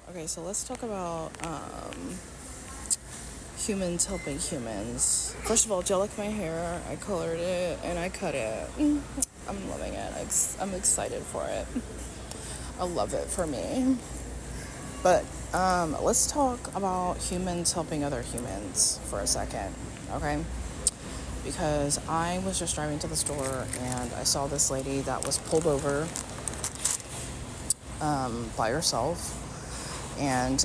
Okay, so let's talk about humans helping humans. First of all, do you like my hair? I colored it and I cut it. I'm loving it. I'm excited for it. I love it for me. But let's talk about humans helping other humans for a second, okay? Because I was just driving to the store and I saw this lady that was pulled over by herself. And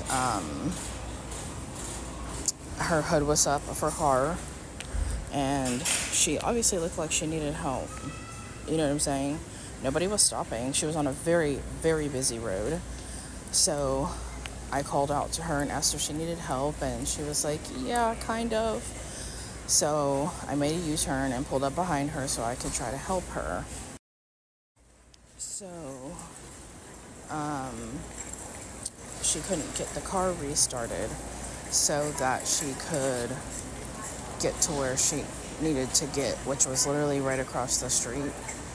her hood was up of her car, and she obviously looked like she needed help. You know what I'm saying? Nobody was stopping. She was on a very, very busy road. So I called out to her and asked her if she needed help, and she was like, yeah, kind of. So I made a U-turn and pulled up behind her so I could try to help her. So she couldn't get the car restarted so that she could get to where she needed to get, which was literally right across the street,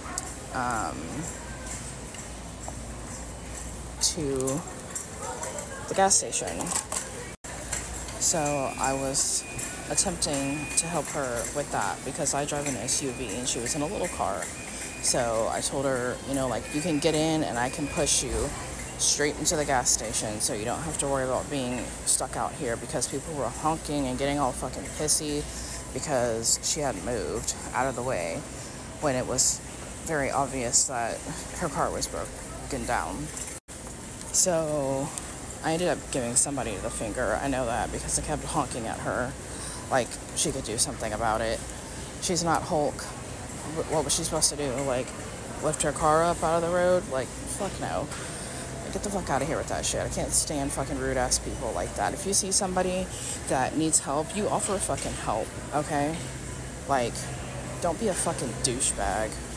to the gas station. So I was attempting to help her with that because I drive an SUV and she was in a little car. So I told her, you can get in and I can push you straight into the gas station so you don't have to worry about being stuck out here, because people were honking and getting all fucking pissy because she hadn't moved out of the way when it was very obvious that her car was broken down. So I ended up giving somebody the finger. I know that because I kept honking at her like she could do something about it. She's not Hulk. What was she supposed to do? Lift her car up out of the road? Fuck no. Get the fuck out of here with that shit. I can't stand fucking rude ass people like that. If you see somebody that needs help, you offer fucking help, okay? Don't be a fucking douchebag.